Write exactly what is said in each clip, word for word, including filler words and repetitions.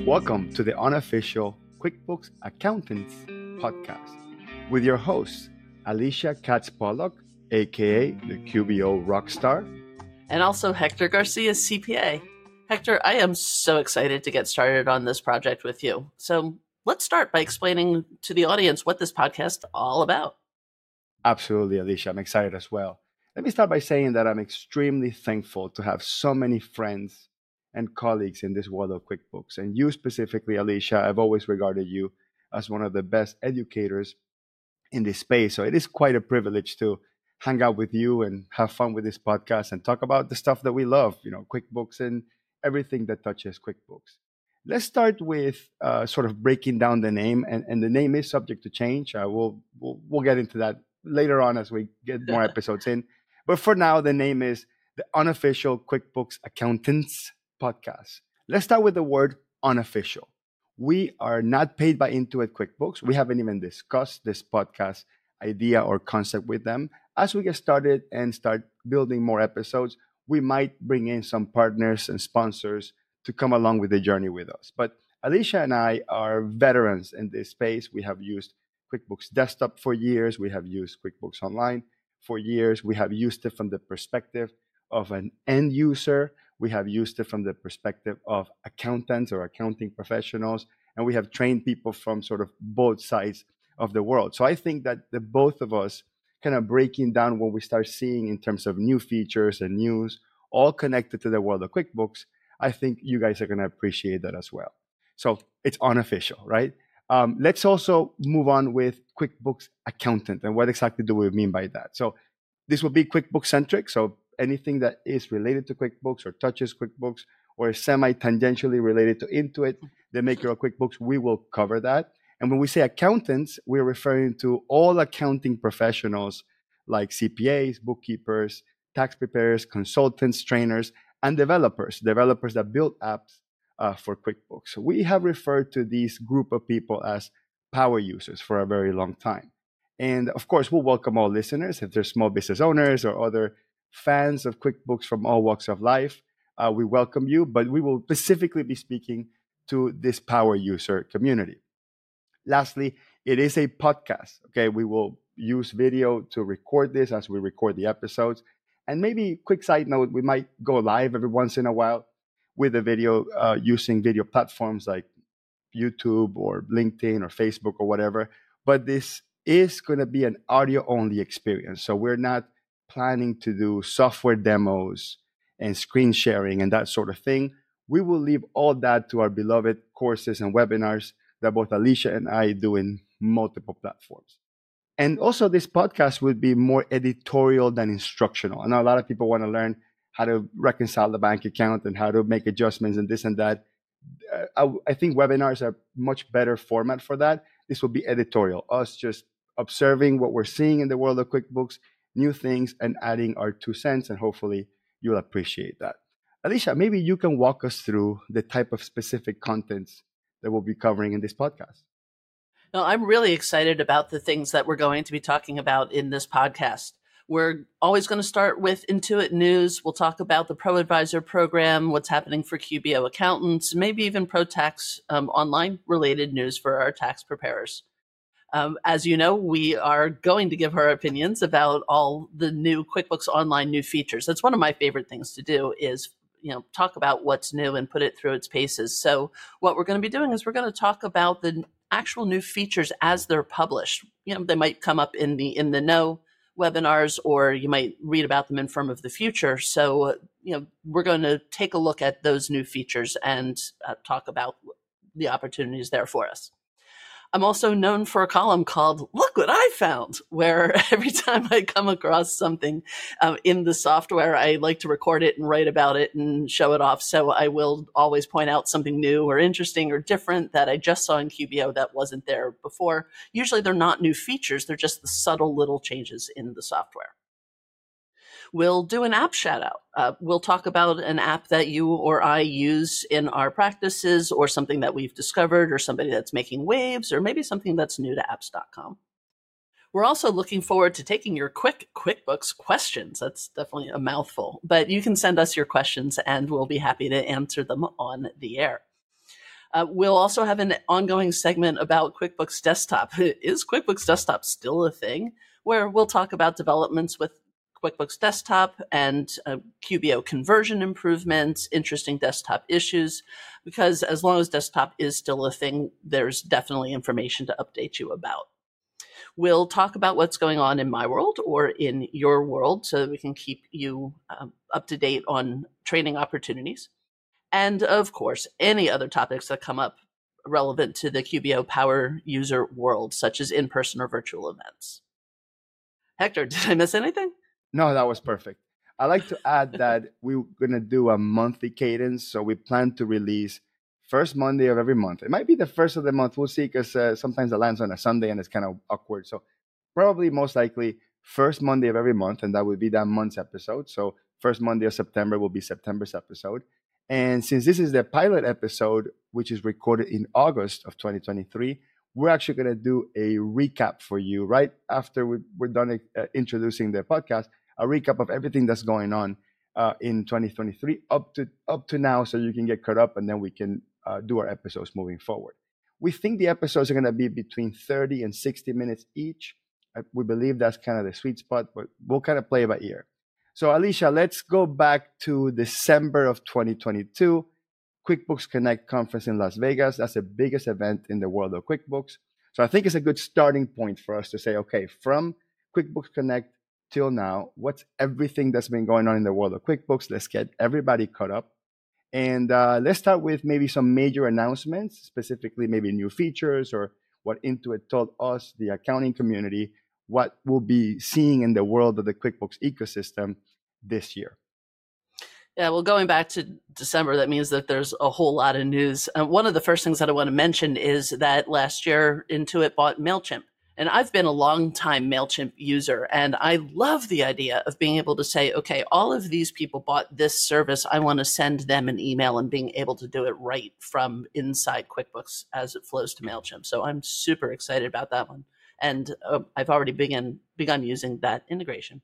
Welcome to the unofficial QuickBooks Accountants podcast with your hosts, Alicia Katz Pollock, aka the Q B O Rockstar, and also Hector Garcia, C P A. Hector, I am so excited to get started on this project with you. So let's start by explaining to the audience what this podcast is all about. Absolutely, Alicia. I'm excited as well. Let me start by saying that I'm extremely thankful to have so many friends and colleagues in this world of QuickBooks. And you specifically, Alicia, I've always regarded you as one of the best educators in this space. So it is quite a privilege to hang out with you and have fun with this podcast and talk about the stuff that we love, you know, QuickBooks and everything that touches QuickBooks. Let's start with uh, sort of breaking down the name, and, and the name is subject to change. Uh, we'll, we'll we'll get into that later on as we get more episodes in. But for now, the name is the Unofficial QuickBooks Accountants Podcast. Let's start with the word unofficial. We are not paid by Intuit QuickBooks. We haven't even discussed this podcast idea or concept with them. As we get started and start building more episodes, we might bring in some partners and sponsors to come along with the journey with us. But Alicia and I are veterans in this space. We have used QuickBooks Desktop for years. We have used QuickBooks Online for years. We have used it from the perspective of an end user. We have used it from the perspective of accountants or accounting professionals. And we have trained people from sort of both sides of the world. So I think that the both of us kind of breaking down what we start seeing in terms of new features and news, all connected to the world of QuickBooks, I think you guys are going to appreciate that as well. So it's unofficial, right? Um, let's also move on with QuickBooks Accountant. And what exactly do we mean by that? So this will be QuickBooks centric. So anything that is related to QuickBooks or touches QuickBooks or is semi-tangentially related to Intuit, the maker of QuickBooks, we will cover that. And when we say accountants, we're referring to all accounting professionals like C P As, bookkeepers, tax preparers, consultants, trainers, and developers, developers that build apps uh, for QuickBooks. So we have referred to this group of people as power users for a very long time. And of course, we'll welcome all listeners. If they're small business owners or other fans of QuickBooks from all walks of life, uh, we welcome you, but we will specifically be speaking to this power user community. Lastly, it is a podcast. Okay, we will use video to record this as we record the episodes. And maybe quick side note, we might go live every once in a while with a video uh, using video platforms like YouTube or LinkedIn or Facebook or whatever. But this is going to be an audio only experience. So we're not planning to do software demos and screen sharing and that sort of thing. We will leave all that to our beloved courses and webinars that both Alicia and I do in multiple platforms. And also this podcast would be more editorial than instructional. I know a lot of people want to learn how to reconcile the bank account and how to make adjustments and this and that. Uh, I, I think webinars are much better format for that. This will be editorial, us just observing what we're seeing in the world of QuickBooks, new things, and adding our two cents, and hopefully you'll appreciate that. Alicia, maybe you can walk us through the type of specific contents that we'll be covering in this podcast. No, I'm really excited about the things that we're going to be talking about in this podcast. We're always going to start with Intuit news. We'll talk about the Pro Advisor program, what's happening for Q B O accountants, maybe even Pro Tax um, online related news for our tax preparers. Um, as you know, we are going to give our opinions about all the new QuickBooks Online new features. That's one of my favorite things to do is, you know, talk about what's new and put it through its paces. So what we're going to be doing is we're going to talk about the actual new features as they're published. You know, they might come up in the in the know webinars, or you might read about them in Firm of the Future. So, uh, you know, we're going to take a look at those new features and uh, talk about the opportunities there for us. I'm also known for a column called Look What I Found, where every time I come across something um, in the software, I like to record it and write about it and show it off. So I will always point out something new or interesting or different that I just saw in Q B O that wasn't there before. Usually they're not new features. They're just the subtle little changes in the software. We'll do an app shout out. Uh, we'll talk about an app that you or I use in our practices, or something that we've discovered, or somebody that's making waves, or maybe something that's new to apps dot com. We're also looking forward to taking your quick QuickBooks questions. That's definitely a mouthful, but you can send us your questions and we'll be happy to answer them on the air. Uh, we'll also have an ongoing segment about QuickBooks Desktop. Is QuickBooks Desktop still a thing? Where we'll talk about developments with QuickBooks Desktop and uh, Q B O conversion improvements, interesting desktop issues, because as long as desktop is still a thing, there's definitely information to update you about. We'll talk about what's going on in my world or in your world so that we can keep you um, up to date on training opportunities. And of course, any other topics that come up relevant to the Q B O Power user world, such as in-person or virtual events. Hector, did I miss anything? No, that was perfect. I like to add that we're going to do a monthly cadence. So we plan to release first Monday of every month. It might be the first of the month. We'll see, because uh, sometimes it lands on a Sunday and it's kind of awkward. So probably most likely first Monday of every month, and that would be that month's episode. So first Monday of September will be September's episode. And since this is the pilot episode, which is recorded in August of twenty twenty-three, we're actually going to do a recap for you right after we, we're done uh, introducing the podcast, a recap of everything that's going on uh, in twenty twenty-three up to up to now, so you can get caught up, and then we can uh, do our episodes moving forward. We think the episodes are going to be between thirty and sixty minutes each. Uh, we believe that's kind of the sweet spot, but we'll kind of play by ear. So Alicia, let's go back to December of twenty twenty-two. QuickBooks Connect conference in Las Vegas. That's the biggest event in the world of QuickBooks. So I think it's a good starting point for us to say, okay, from QuickBooks Connect till now, what's everything that's been going on in the world of QuickBooks? Let's get everybody caught up. And uh, let's start with maybe some major announcements, specifically maybe new features or what Intuit told us, the accounting community, what we'll be seeing in the world of the QuickBooks ecosystem this year. Yeah, well, going back to December, that means that there's a whole lot of news. Uh, one of the first things that I want to mention is that last year Intuit bought MailChimp. And I've been a long time MailChimp user, and I love the idea of being able to say, okay, all of these people bought this service. I want to send them an email, and being able to do it right from inside QuickBooks as it flows to MailChimp. So I'm super excited about that one. And uh, I've already begun, begun using that integration.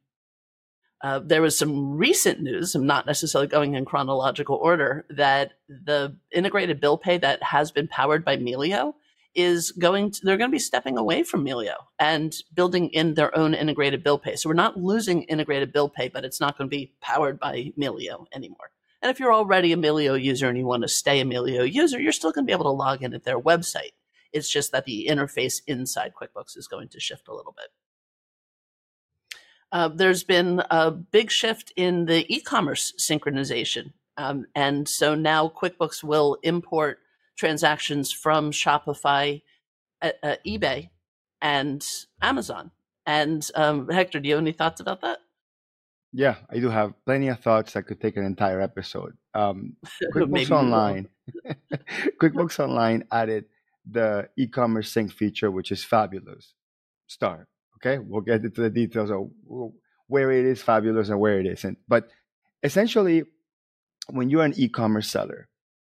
Uh, there was some recent news, I'm not necessarily going in chronological order, that the integrated bill pay that has been powered by Melio is going to, they're going to be stepping away from Melio and building in their own integrated bill pay. So we're not losing integrated bill pay, but it's not going to be powered by Melio anymore. And if you're already a Melio user and you want to stay a Melio user, you're still going to be able to log in at their website. It's just that the interface inside QuickBooks is going to shift a little bit. Uh, there's been a big shift in the e-commerce synchronization. Um, and so now QuickBooks will import transactions from Shopify, uh, uh, eBay, and Amazon. And um, Hector, do you have any thoughts about that? Yeah, I do have plenty of thoughts that could take an entire episode. Um, QuickBooks Online, QuickBooks Online added the e-commerce sync feature, which is fabulous. Start. Okay, we'll get into the details of where it is fabulous and where it isn't. But essentially, when you're an e-commerce seller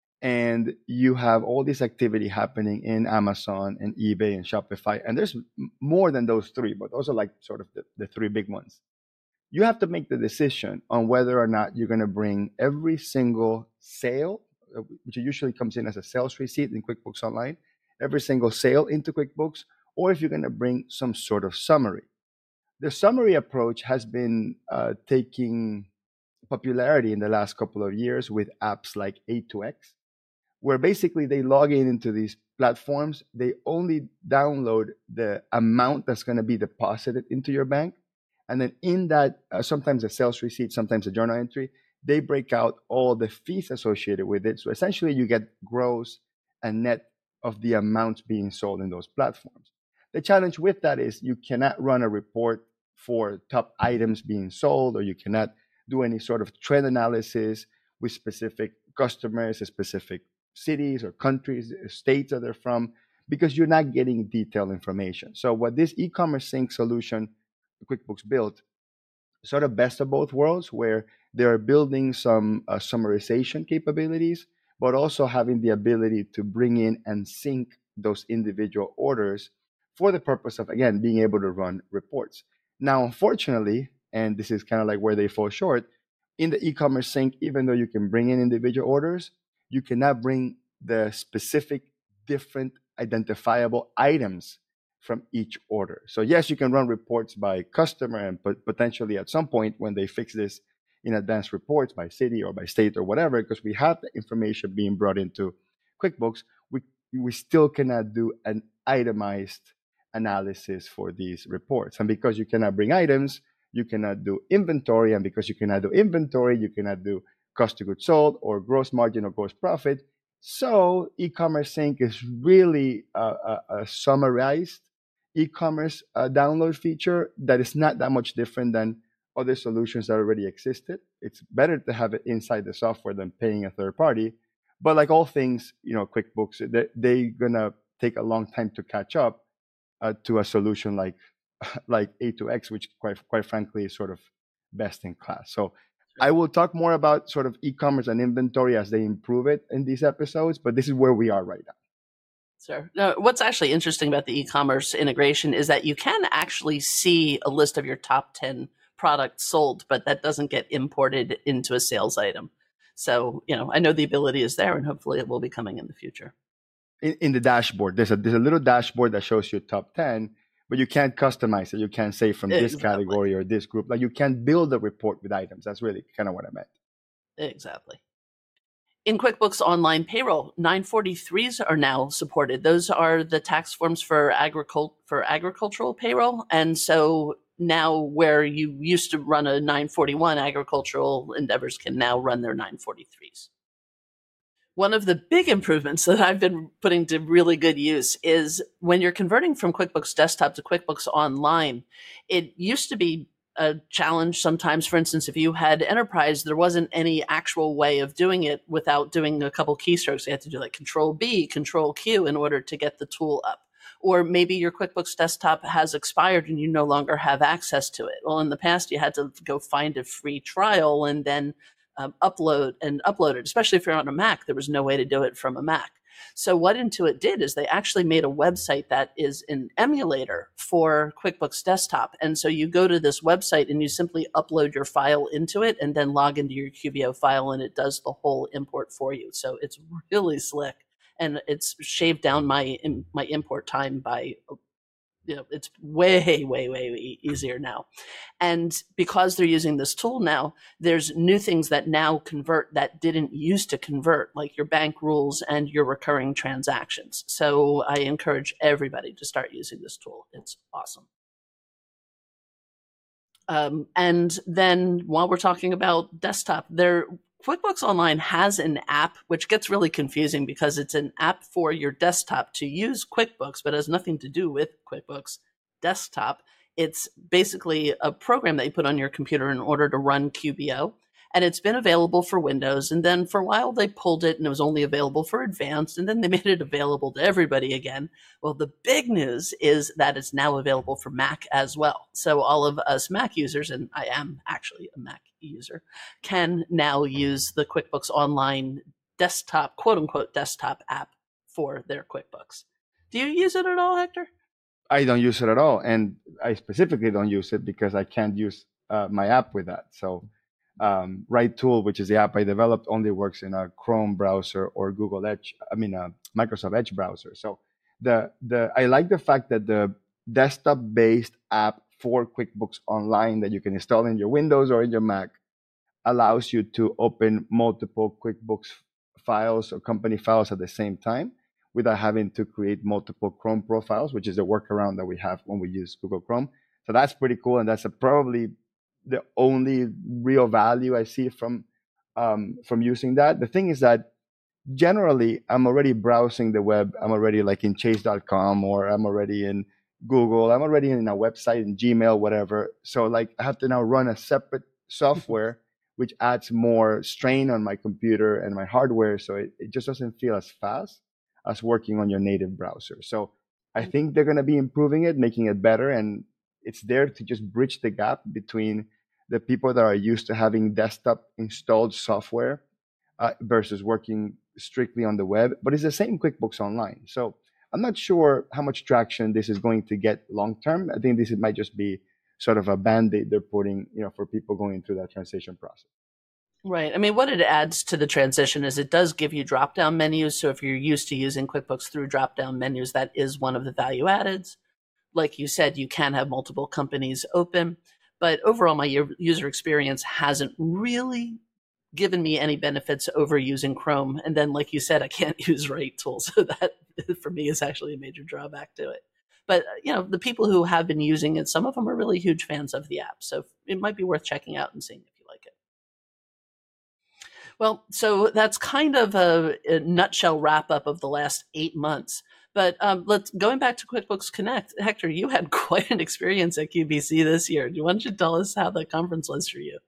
and you have all this activity happening in Amazon and eBay and Shopify, and there's more than those three, but those are like sort of the, the three big ones. You have to make the decision on whether or not you're going to bring every single sale, which usually comes in as a sales receipt in QuickBooks Online, every single sale into QuickBooks, or if you're going to bring some sort of summary. The summary approach has been uh, taking popularity in the last couple of years with apps like A two X, where basically they log in into these platforms. They only download the amount that's going to be deposited into your bank. And then in that, uh, sometimes a sales receipt, sometimes a journal entry, they break out all the fees associated with it. So essentially you get gross and net of the amounts being sold in those platforms. The challenge with that is you cannot run a report for top items being sold, or you cannot do any sort of trend analysis with specific customers, specific cities or countries, states that they're from, because you're not getting detailed information. So what this e-commerce sync solution QuickBooks built, sort of best of both worlds, where they're building some uh, summarization capabilities, but also having the ability to bring in and sync those individual orders for the purpose of, again, being able to run reports. Now, unfortunately, and this is kind of like where they fall short, in the e-commerce sync, even though you can bring in individual orders, you cannot bring the specific different identifiable items from each order. So yes, you can run reports by customer, and but potentially at some point when they fix this in advanced reports by city or by state or whatever, because we have the information being brought into QuickBooks, we we still cannot do an itemized analysis for these reports. And because you cannot bring items, you cannot do inventory, and because you cannot do inventory, you cannot do cost of goods sold or gross margin or gross profit. So e-commerce sync is really a, a, a summarized e-commerce uh, download feature that is not that much different than other solutions that already existed. It's better to have it inside the software than paying a third party. But like all things, you know, QuickBooks, they, they're gonna take a long time to catch up uh, to a solution like like A two X, which quite quite frankly is sort of best in class. So I will talk more about sort of e-commerce and inventory as they improve it in these episodes, but this is where we are right now. Sure. Now, what's actually interesting about the e-commerce integration is that you can actually see a list of your top ten products sold, but that doesn't get imported into a sales item. So, you know, I know the ability is there, and hopefully it will be coming in the future. In, in the dashboard, there's a there's a little dashboard that shows you top ten, but you can't customize it. You can't say from this Exactly. category or this group. Like you can't build a report with items. That's really kind of what I meant. Exactly. In QuickBooks Online Payroll, nine forty-threes are now supported. Those are the tax forms for agricul- for agricultural payroll. And so now where you used to run a nine forty-one, agricultural endeavors can now run their nine forty-threes. One of the big improvements that I've been putting to really good use is when you're converting from QuickBooks Desktop to QuickBooks Online, it used to be a challenge sometimes. For instance, if you had Enterprise, there wasn't any actual way of doing it without doing a couple keystrokes. You had to do like Control B, Control Q in order to get the tool up. Or maybe your QuickBooks Desktop has expired and you no longer have access to it. Well, in the past, you had to go find a free trial and then um, upload and upload it, especially if you're on a Mac. There was no way to do it from a Mac. So what Intuit did is they actually made a website that is an emulator for QuickBooks Desktop. And so you go to this website and you simply upload your file into it and then log into your Q B O file, and it does the whole import for you. So it's really slick, and it's shaved down my my import time by, you know, it's way, way, way easier now. And because they're using this tool now, there's new things that now convert that didn't used to convert, like your bank rules and your recurring transactions. So I encourage everybody to start using this tool. It's awesome. Um, and then while we're talking about desktop, there QuickBooks Online has an app, which gets really confusing because it's an app for your desktop to use QuickBooks, but has nothing to do with QuickBooks Desktop. It's basically a program that you put on your computer in order to run Q B O. And it's been available for Windows. And then for a while, they pulled it and it was only available for Advanced. And then they made it available to everybody again. Well, the big news is that it's now available for Mac as well. So all of us Mac users, and I am actually a Mac user, can now use the QuickBooks Online desktop, quote unquote, desktop app for their QuickBooks. Do you use it at all, Hector? I don't use it at all. And I specifically don't use it because I can't use uh, my app with that. So um, Right Tool, which is the app I developed, only works in a Chrome browser or Google Edge, I mean, a Microsoft Edge browser. So the the I like the fact that the desktop-based app for QuickBooks Online that you can install in your Windows or in your Mac allows you to open multiple QuickBooks files or company files at the same time without having to create multiple Chrome profiles, which is the workaround that we have when we use Google Chrome. So that's pretty cool. And that's a, probably the only real value I see from um, from using that. The thing is that generally I'm already browsing the web. I'm already like in chase dot com, or I'm already in Google. I'm already in a website, in Gmail, whatever. So like I have to now run a separate software, which adds more strain on my computer and my hardware. So it, it just doesn't feel as fast as working on your native browser. So I think they're going to be improving it, making it better. And it's there to just bridge the gap between the people that are used to having desktop installed software uh, versus working strictly on the web. But it's the same QuickBooks Online. So I'm not sure how much traction this is going to get long term. I think this might just be sort of a band-aid they're putting, you know, for people going through that transition process. Right. I mean, what it adds to the transition is it does give you drop down menus. So if you're used to using QuickBooks through drop down menus, that is one of the value addeds. Like you said, you can have multiple companies open, but overall, my user experience hasn't really given me any benefits over using Chrome. And then, like you said, I can't use Write Tool. So that for me is actually a major drawback to it. But, you know, the people who have been using it, some of them are really huge fans of the app. So it might be worth checking out and seeing if you like it. Well, so that's kind of a, a nutshell wrap up of the last eight months. But um, let's going back to QuickBooks Connect. Hector, you had quite an experience at Q B C this year. Why don't you tell us how the conference was for you?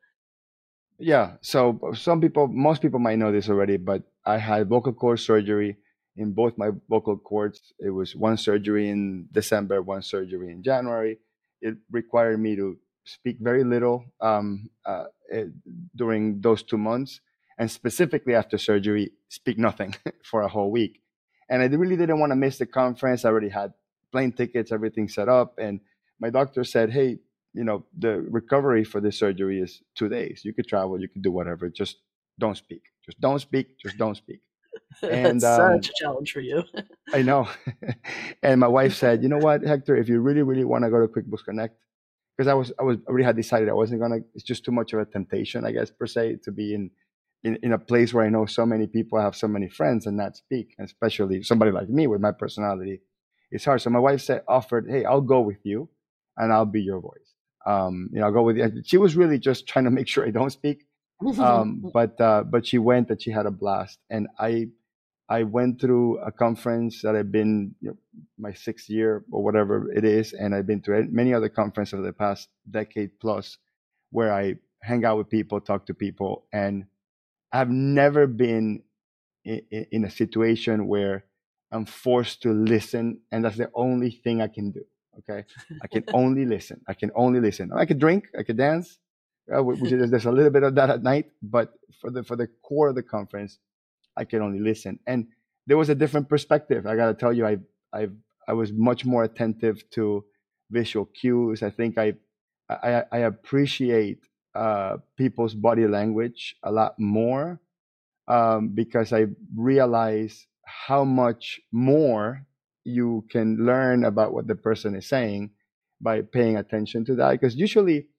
Yeah, so some people, most people might know this already, but I had vocal cord surgery in both my vocal cords. It was one surgery in December, one surgery in January. It required me to speak very little um, uh, it, during those two months, and specifically after surgery, speak nothing for a whole week. And I really didn't want to miss the conference. I already had plane tickets, everything set up, and my doctor said, "Hey, you know, the recovery for this surgery is two days. You could travel, you could do whatever. Just don't speak. Just don't speak. Just don't speak." And That's um, such a challenge for you. I know. And my wife said, "You know what, Hector, if you really, really want to go to QuickBooks Connect," because I was, I was already had decided I wasn't gonna. It's just too much of a temptation, I guess, per se, to be in, in, in a place where I know so many people, I have so many friends, and not speak, and especially somebody like me with my personality. It's hard. So my wife said, offered, "Hey, I'll go with you, and I'll be your voice. Um, you know, I'll go with you." She was really just trying to make sure I don't speak. Um, but uh, but she went and she had a blast, and I I went through a conference that I've been, you know, my sixth year or whatever it is, and I've been to many other conferences over the past decade plus, where I hang out with people, talk to people, and I've never been in, in a situation where I'm forced to listen, and that's the only thing I can do. Okay, I can only listen. I can only listen. I could drink, I could dance, uh, which is, there's a little bit of that at night, but for the for the core of the conference, I can only listen. And there was a different perspective. I got to tell you, I I I was much more attentive to visual cues. I think I I, I appreciate uh, people's body language a lot more, um, because I realize how much more you can learn about what the person is saying by paying attention to that. Because usually,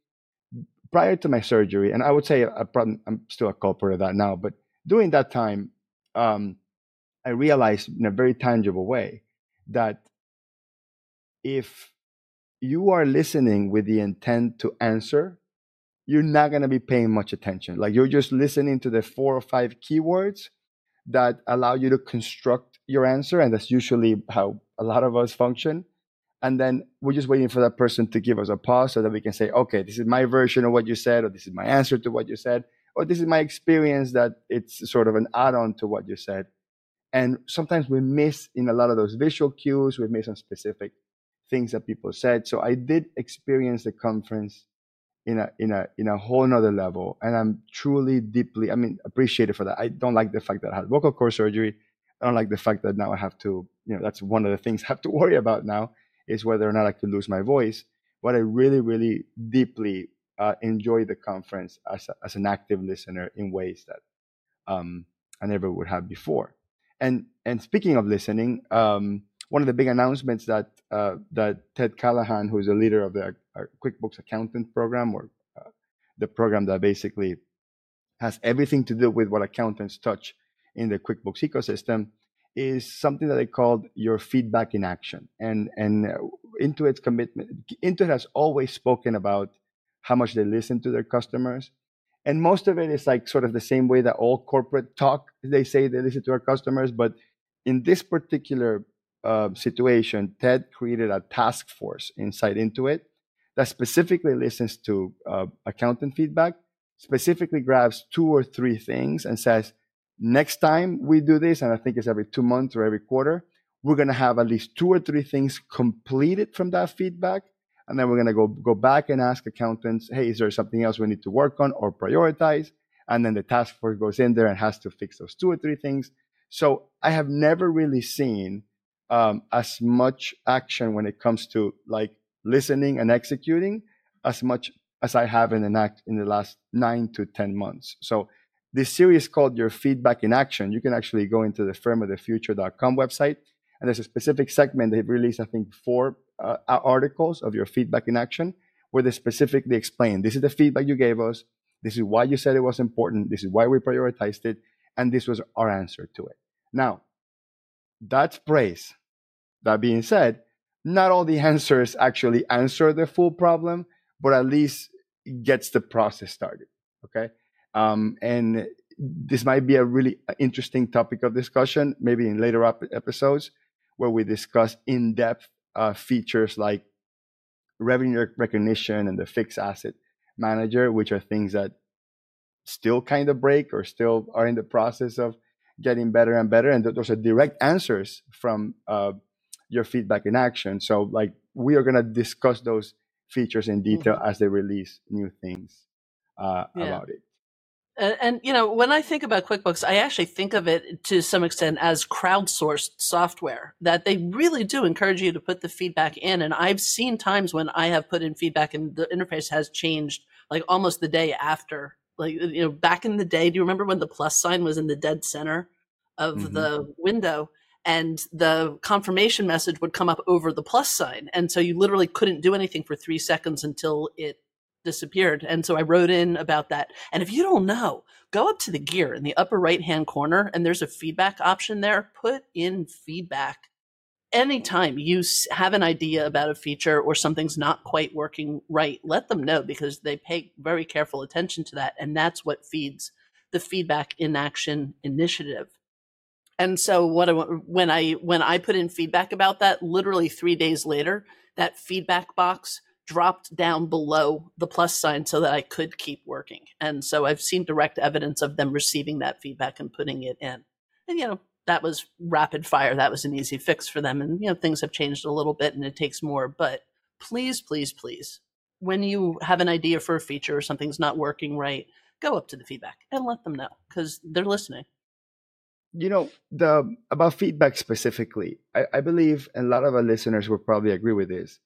prior to my surgery, and I would say I probably, I'm still a culprit of that now, but during that time, um, I realized in a very tangible way that if you are listening with the intent to answer, you're not going to be paying much attention. Like, you're just listening to the four or five keywords that allow you to construct your answer. And that's usually how a lot of us function. And then we're just waiting for that person to give us a pause so that we can say, okay, this is my version of what you said, or this is my answer to what you said, or this is my experience that it's sort of an add-on to what you said. And sometimes we miss in a lot of those visual cues, we miss on specific things that people said. So I did experience the conference in a in a in a whole nother level, and I'm truly deeply, I mean, appreciated for that. I don't like the fact that I had vocal cord surgery. I don't like the fact that now I have to, you know, that's one of the things I have to worry about now, is whether or not I could lose my voice. But I really, really deeply uh, enjoy the conference as a, as an active listener in ways that um, I never would have before. And and speaking of listening, um, one of the big announcements that uh, that Ted Callahan, who's the leader of the uh, QuickBooks Accountant program, or uh, the program that basically has everything to do with what accountants touch in the QuickBooks ecosystem, is something that they called your feedback in action. And and uh, Intuit's commitment, Intuit has always spoken about how much they listen to their customers. And most of it is like sort of the same way that all corporate talk, they say they listen to our customers. But in this particular uh, situation, Ted created a task force inside Intuit that specifically listens to uh, accountant feedback, specifically grabs two or three things and says, next time we do this, and I think it's every two months or every quarter, we're going to have at least two or three things completed from that feedback. And then we're going to go go back and ask accountants, hey, is there something else we need to work on or prioritize? And then the task force goes in there and has to fix those two or three things. So I have never really seen um, as much action when it comes to like listening and executing as much as I have in the act in the last nine to ten months. So This series called Your Feedback in Action. You can actually go into the firm of the future dot com website, and there's a specific segment. They've released, I think, four uh, articles of Your Feedback in Action, where they specifically explain, this is the feedback you gave us, this is why you said it was important, this is why we prioritized it, and this was our answer to it. Now, that's praise. That being said, not all the answers actually answer the full problem, but at least it gets the process started. Okay. Um, and this might be a really interesting topic of discussion, maybe in later ep- episodes, where we discuss in-depth uh, features like revenue recognition and the fixed asset manager, which are things that still kind of break or still are in the process of getting better and better. And those are direct answers from uh, Your Feedback in Action. So like we are going to discuss those features in detail mm-hmm. as they release new things uh, yeah. about it. And, and, you know, when I think about QuickBooks, I actually think of it to some extent as crowdsourced software, that they really do encourage you to put the feedback in. And I've seen times when I have put in feedback and the interface has changed like almost the day after. Like, you know, back in the day, do you remember when the plus sign was in the dead center of mm-hmm. the window and the confirmation message would come up over the plus sign? And so you literally couldn't do anything for three seconds until it disappeared. And so I wrote in about that. And if you don't know, go up to the gear in the upper right hand corner and there's a feedback option there. Put in feedback. Anytime you have an idea about a feature or something's not quite working right, let them know, because they pay very careful attention to that. And that's what feeds the Feedback in Action initiative. And so what I, when I when I put in feedback about that, literally three days later, that feedback box dropped down below the plus sign so that I could keep working. And so I've seen direct evidence of them receiving that feedback and putting it in. And, you know, that was rapid fire. That was an easy fix for them. And, you know, things have changed a little bit and it takes more. But please, please, please, when you have an idea for a feature or something's not working right, go up to the feedback and let them know, because they're listening. You know, the about feedback specifically, I, I believe, and a lot of our listeners will probably agree with this.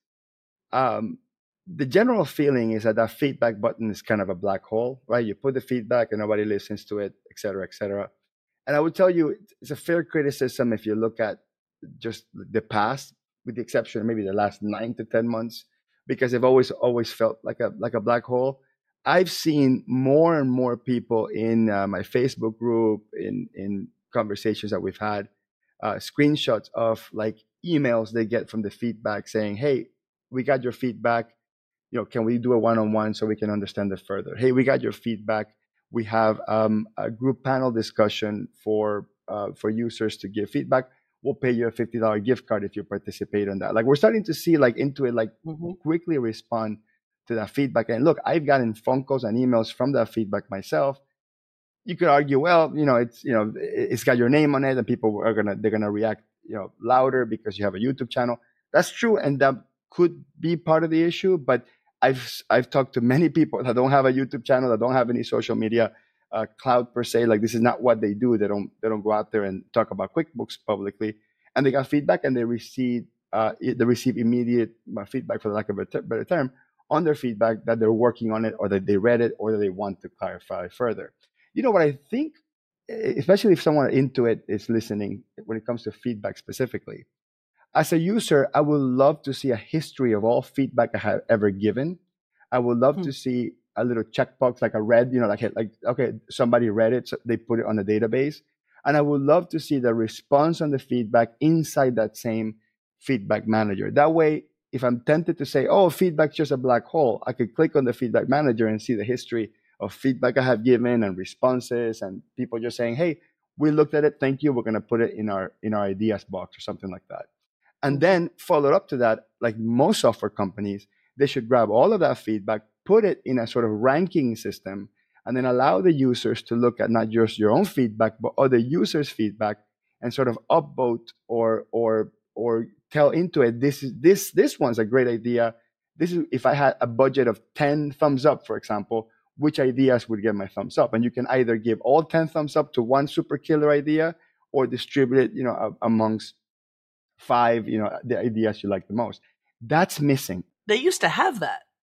Um, the general feeling is that that feedback button is kind of a black hole, right? You put the feedback and nobody listens to it, et cetera, et cetera. And I would tell you, it's a fair criticism if you look at just the past, with the exception of maybe the last nine to ten months, because they've always, always felt like a like a black hole. I've seen more and more people in uh, my Facebook group, in in conversations that we've had, uh, screenshots of like emails they get from the feedback saying, "Hey, we got your feedback. You know, can we do a one-on-one so we can understand it further? Hey, we got your feedback. We have um, a group panel discussion for uh, for users to give feedback. We'll pay you a fifty dollars gift card if you participate in that." Like we're starting to see like Intuit like mm-hmm. quickly respond to that feedback. And look, I've gotten phone calls and emails from that feedback myself. You could argue, well, you know, it's you know, it's got your name on it, and people are gonna they're gonna react, you know, louder because you have a YouTube channel. That's true, and that could be part of the issue. But I've I've talked to many people that don't have a YouTube channel, that don't have any social media uh, cloud per se. Like this is not what they do. They don't they don't go out there and talk about QuickBooks publicly. And they got feedback, and they receive uh, they receive immediate feedback, for lack of a t- better term, on their feedback that they're working on it, or that they read it, or that they want to clarify further. You know what I think, especially if someone into it is listening, when it comes to feedback specifically. As a user, I would love to see a history of all feedback I have ever given. I would love hmm. to see a little checkbox, like a red, you know, like, like, okay, somebody read it, so they put it on the database. And I would love to see the response on the feedback inside that same feedback manager. That way, if I'm tempted to say, oh, feedback's just a black hole, I could click on the feedback manager and see the history of feedback I have given and responses, and people just saying, hey, we looked at it, thank you, we're going to put it in our in our ideas box or something like that. And then follow up to that, like most software companies, they should grab all of that feedback, put it in a sort of ranking system, and then allow the users to look at not just your own feedback, but other users' feedback, and sort of upvote or or or tell Intuit, this is this this one's a great idea. This is, if I had a budget of ten thumbs up, for example, which ideas would get my thumbs up? And you can either give all ten thumbs up to one super killer idea, or distribute it, you know, amongst five, you know, the ideas you like the most. That's missing. They used to have that.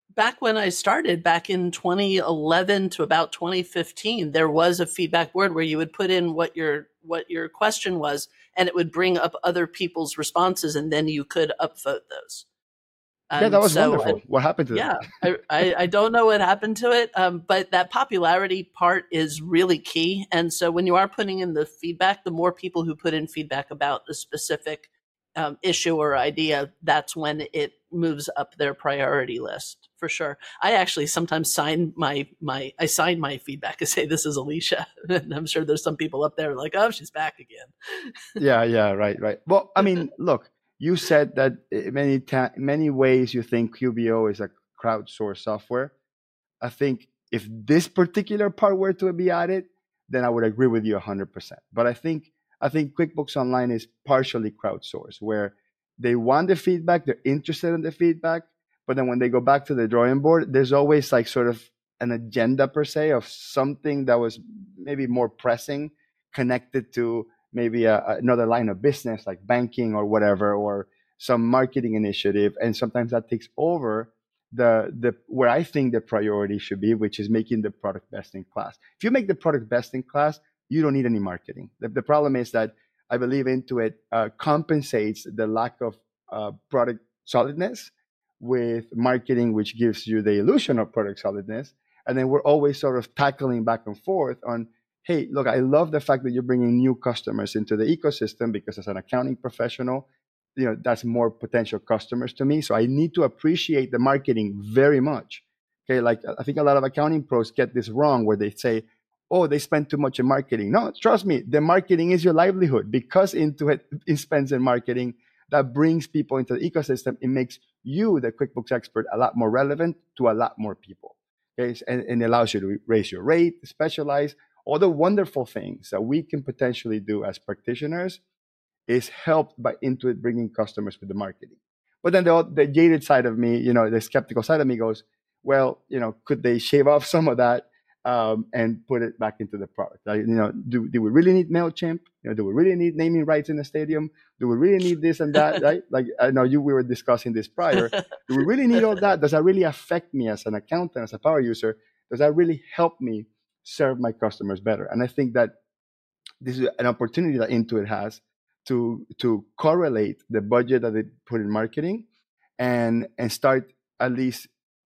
back when I started back in twenty eleven to about twenty fifteen, there was a feedback board where you would put in what your what your question was, and it would bring up other people's responses, and then you could upvote those. Yeah, that And was so, wonderful. What happened to that? yeah, I, I, I don't know what happened to it, um, but that popularity part is really key. And so when you are putting in the feedback, the more people who put in feedback about a specific um, issue or idea, that's when it moves up their priority list for sure. I actually sometimes sign my my I sign my feedback and say this is Alicia, and I'm sure there's some people up there like, oh, she's back again. Yeah, yeah, right, right. Well, I mean, look, you said that in many ta- many ways you think Q B O is a crowdsourced software. I think if this particular part were to be added, then I would agree with you one hundred percent. But I think I think QuickBooks Online is partially crowdsourced, where they want the feedback, they're interested in the feedback, but then when they go back to the drawing board, there's always like sort of an agenda per se of something that was maybe more pressing, connected to maybe a, another line of business like banking or whatever, or some marketing initiative, and sometimes that takes over the the where I think the priority should be, which is making the product best in class. If you make the product best in class, you don't need any marketing. The, the problem is that I believe Intuit uh, compensates the lack of uh, product solidness with marketing, which gives you the illusion of product solidness. And then we're always sort of tackling back and forth on, hey, look, I love the fact that you're bringing new customers into the ecosystem, because as an accounting professional, you know, that's more potential customers to me. So I need to appreciate the marketing very much. Okay, like I think a lot of accounting pros get this wrong, where they say, oh, they spend too much in marketing. No, trust me, the marketing is your livelihood, because Intuit spends in marketing that brings people into the ecosystem. It makes you, the QuickBooks expert, a lot more relevant to a lot more people. Okay, and, and it allows you to raise your rate, specialize. All the wonderful things that we can potentially do as practitioners is helped by Intuit bringing customers with the marketing. But then the, the jaded side of me, you know, the skeptical side of me goes, well, you know, could they shave off some of that um, and put it back into the product? Like, you know, do, do we really need MailChimp? You know, do we really need naming rights in the stadium? Do we really need this and that? Right? Like, I know you we were discussing this prior. Do we really need all that? Does that really affect me as an accountant, as a power user? Does that really help me serve my customers better? And I think that this is an opportunity that Intuit has to to correlate the budget that they put in marketing and and start at least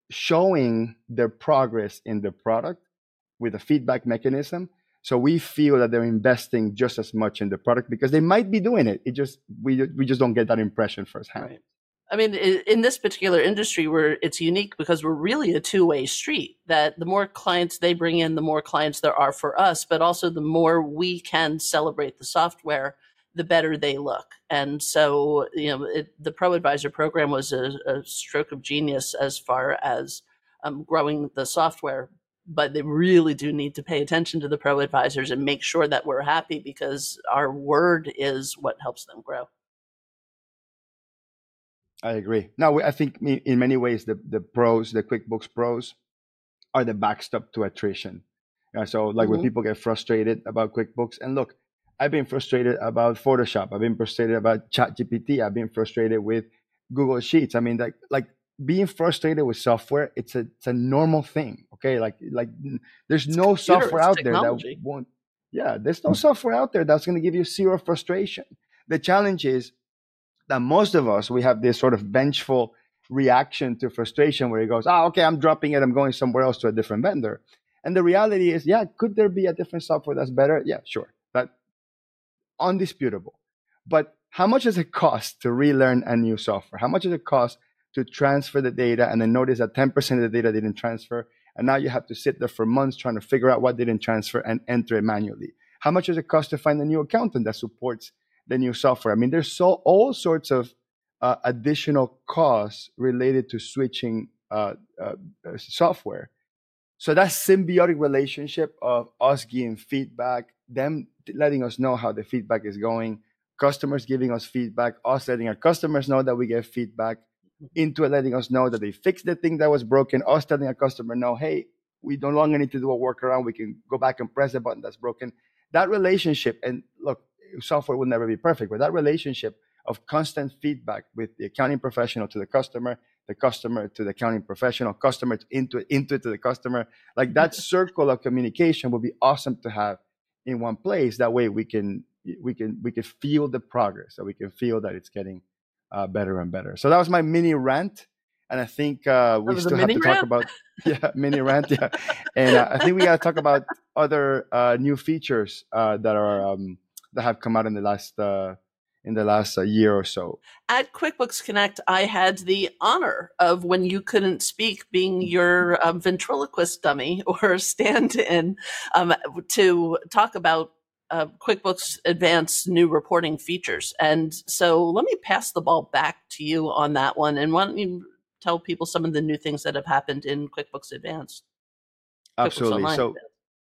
showing their progress in the product with a feedback mechanism, so we feel that they're investing just as much in the product, because they might be doing it. It just we we just don't get that impression firsthand. Right. I mean, in this particular industry, where it's unique because we're really a two-way street, that the more clients they bring in, the more clients there are for us, but also the more we can celebrate the software, the better they look. And so, you know, it, the Pro Advisor program was a, a stroke of genius as far as um, growing the software, but they really do need to pay attention to the Pro Advisors and make sure that we're happy, because our word is what helps them grow. I agree. Now, I think in many ways, the, the pros, the QuickBooks pros, are the backstop to attrition. Uh, so like mm-hmm. when people get frustrated about QuickBooks, and look, I've been frustrated about Photoshop. I've been frustrated about ChatGPT. I've been frustrated with Google Sheets. I mean, like, like being frustrated with software, it's a, it's a normal thing. Okay. Like, like there's it's no computer, software out technology. there that won't, yeah, there's no software out there that's going to give you zero frustration. The challenge is that most of us, we have this sort of vengeful reaction to frustration where it goes, oh, okay, I'm dropping it. I'm going somewhere else to a different vendor. And the reality is, yeah, could there be a different software that's better? Yeah, sure. That undisputable. But how much does it cost to relearn a new software? How much does it cost to transfer the data and then notice that ten percent of the data didn't transfer? And now you have to sit there for months trying to figure out what didn't transfer and enter it manually. How much does it cost to find a new accountant that supports the new software? I mean, there's so all sorts of uh, additional costs related to switching uh, uh, software. So that symbiotic relationship of us giving feedback, them letting us know how the feedback is going, customers giving us feedback, us letting our customers know that we get feedback, Intuit letting us know that they fixed the thing that was broken, us telling our customer, no, hey, we no longer need to do a workaround. We can go back and press the button that's broken. That relationship, and look, software will never be perfect, but that relationship of constant feedback with the accounting professional to the customer, the customer to the accounting professional, customer to Intuit, Intuit to the customer. Like that circle of communication would be awesome to have in one place. That way we can we can we can feel the progress, so we can feel that it's getting uh, better and better. So that was my mini rant, and I think uh, we still have to rant? talk about yeah mini rant yeah, and uh, I think we got to talk about other uh, new features uh, that are um, that have come out in the last. Uh, in the last uh, year or so. At QuickBooks Connect, I had the honor of, when you couldn't speak, being your um, ventriloquist dummy or stand-in um, to talk about uh, QuickBooks Advanced new reporting features. And so let me pass the ball back to you on that one. And why don't you tell people some of the new things that have happened in QuickBooks Advanced? Absolutely. QuickBooks so, Advanced.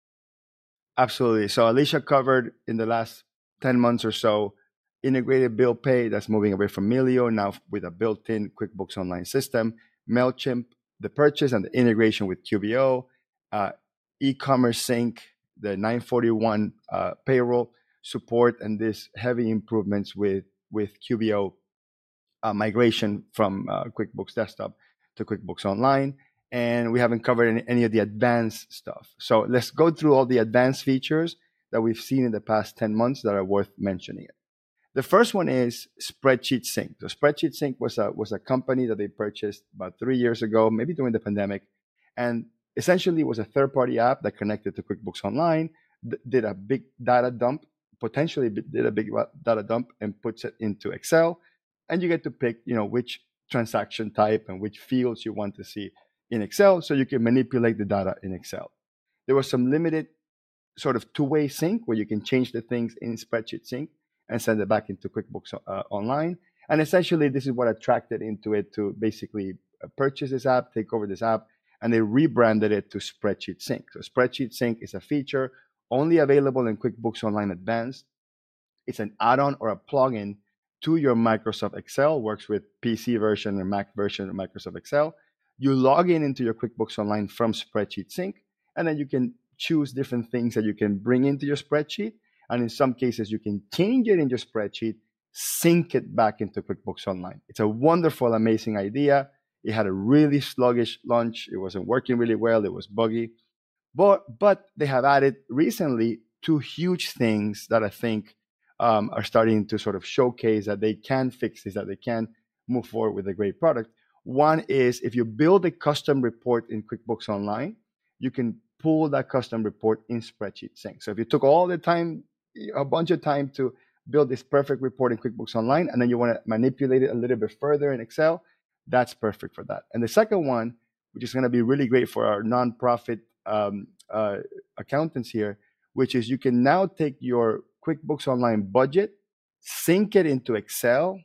absolutely. So Alicia covered in the last ten months or so integrated bill pay, that's moving away from Melio now with a built-in QuickBooks Online system, MailChimp, the purchase and the integration with Q B O, uh, e-commerce sync, the nine forty-one uh, payroll support, and these heavy improvements with, with Q B O uh, migration from uh, QuickBooks Desktop to QuickBooks Online. And we haven't covered any, any of the advanced stuff. So let's go through all the advanced features that we've seen in the past ten months that are worth mentioning. The first one is Spreadsheet Sync. So Spreadsheet Sync was a was a company that they purchased about three years ago, maybe during the pandemic, and essentially it was a third-party app that connected to QuickBooks Online, th- did a big data dump, potentially did a big data dump, and puts it into Excel, and you get to pick, you know, which transaction type and which fields you want to see in Excel, so you can manipulate the data in Excel. There was some limited sort of two-way sync where you can change the things in Spreadsheet Sync and send it back into QuickBooks uh, Online. And essentially, this is what attracted into it to basically purchase this app, take over this app, and they rebranded it to Spreadsheet Sync. So Spreadsheet Sync is a feature only available in QuickBooks Online Advanced. It's an add-on or a plugin to your Microsoft Excel, works with P C version or Mac version of Microsoft Excel. You log in into your QuickBooks Online from Spreadsheet Sync, and then you can choose different things that you can bring into your spreadsheet. And in some cases, you can change it in your spreadsheet, sync it back into QuickBooks Online. It's a wonderful, amazing idea. It had a really sluggish launch. It wasn't working really well. It was buggy. But, but they have added recently two huge things that I think um, are starting to sort of showcase that they can fix this, that they can move forward with a great product. One is if you build a custom report in QuickBooks Online, you can pull that custom report in Spreadsheet Sync. So if you took all the time, a bunch of time to build this perfect report in QuickBooks Online, and then you want to manipulate it a little bit further in Excel, that's perfect for that. And the second one, which is going to be really great for our nonprofit um, uh, accountants here, which is you can now take your QuickBooks Online budget, sync it into Excel,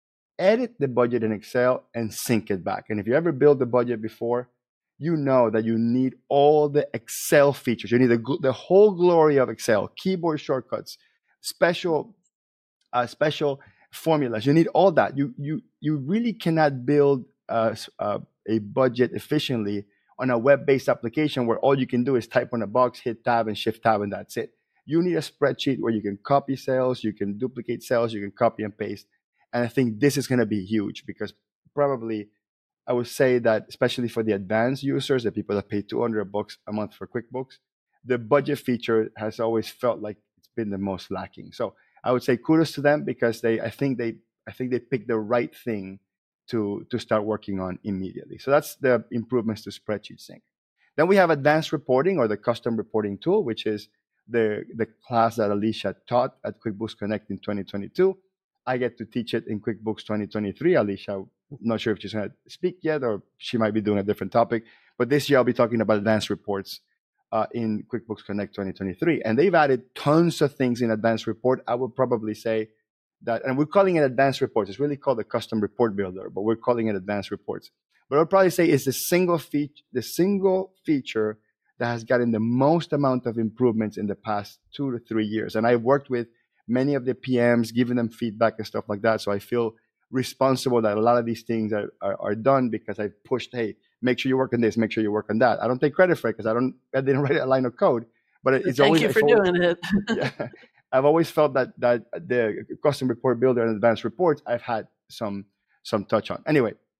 edit the budget in Excel, and sync it back. And if you ever built the budget before, you know that you need all the Excel features. You need the, the whole glory of Excel, keyboard shortcuts, special uh, special formulas. You need all that. You you you really cannot build uh, uh, a budget efficiently on a web-based application where all you can do is type on a box, hit tab, and shift tab, and that's it. You need a spreadsheet where you can copy cells, you can duplicate cells, you can copy and paste. And I think this is going to be huge because probably I would say that especially for the advanced users, the people that pay two hundred bucks a month for QuickBooks, the budget feature has always felt like it's been the most lacking. So I would say kudos to them because they, I think they, I think they picked the right thing to to start working on immediately. So that's the improvements to Spreadsheet Sync. Then we have advanced reporting or the custom reporting tool, which is the the class that Alicia taught at QuickBooks Connect in twenty twenty-two. I get to teach it in QuickBooks twenty twenty-three. Alicia, not sure if she's going to speak yet or she might be doing a different topic. But this year I'll be talking about advanced reports uh, in QuickBooks Connect twenty twenty-three. And they've added tons of things in advanced report. I would probably say that, and we're calling it advanced reports. It's really called the custom report builder, but we're calling it advanced reports. But I'll probably say it's the single feature, the single feature that has gotten the most amount of improvements in the past two to three years. And I've worked with many of the P Ms, giving them feedback and stuff like that. So I feel responsible that a lot of these things are, are, are done because I pushed, hey, make sure you work on this, make sure you work on that. I don't take credit for it because I don't, I didn't write a line of code, but it's Thank always. Thank you for always, doing it. Yeah, I've always felt that that the custom report builder and advanced reports I've had some some touch on. Anyway,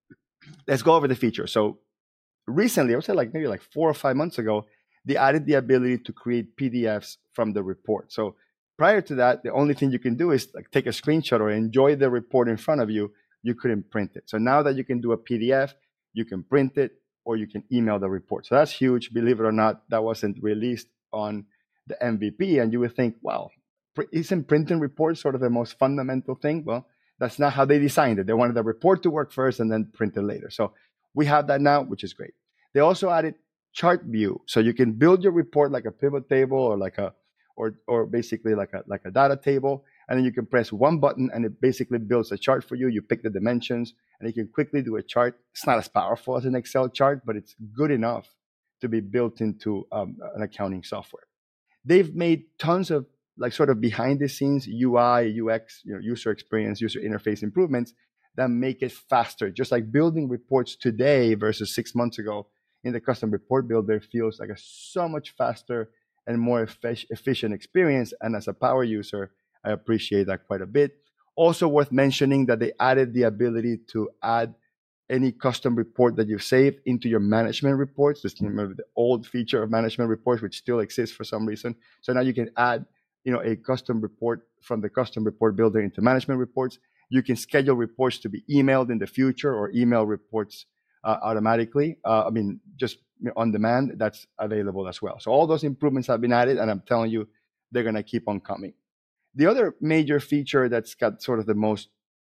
let's go over the feature. So recently, I would say like maybe like four or five months ago, they added the ability to create P D Fs from the report. So prior to that, the only thing you can do is like take a screenshot or enjoy the report in front of you. You couldn't print it. So now that you can do a P D F, you can print it or you can email the report. So that's huge. Believe it or not, that wasn't released on the M V P. And you would think, wow, isn't printing reports sort of the most fundamental thing? Well, that's not how they designed it. They wanted the report to work first and then print it later. So we have that now, which is great. They also added chart view. So you can build your report like a pivot table or like a or or basically like a like a data table. And then you can press one button and it basically builds a chart for you. You pick the dimensions and you can quickly do a chart. It's not as powerful as an Excel chart, but it's good enough to be built into um, an accounting software. They've made tons of like sort of behind the scenes U I, U X, you know, user experience, user interface improvements that make it faster. Just like building reports today versus six months ago in the custom report builder feels like a so much faster and more efficient experience. And as a power user, I appreciate that quite a bit. Also worth mentioning that they added the ability to add any custom report that you've saved into your management reports. Just remember the old feature of management reports, which still exists for some reason. So now you can add, you know, a custom report from the custom report builder into management reports. You can schedule reports to be emailed in the future or email reports uh, automatically. Uh, I mean, just on demand, that's available as well. So all those improvements have been added, and I'm telling you, they're going to keep on coming. The other major feature that's got sort of the most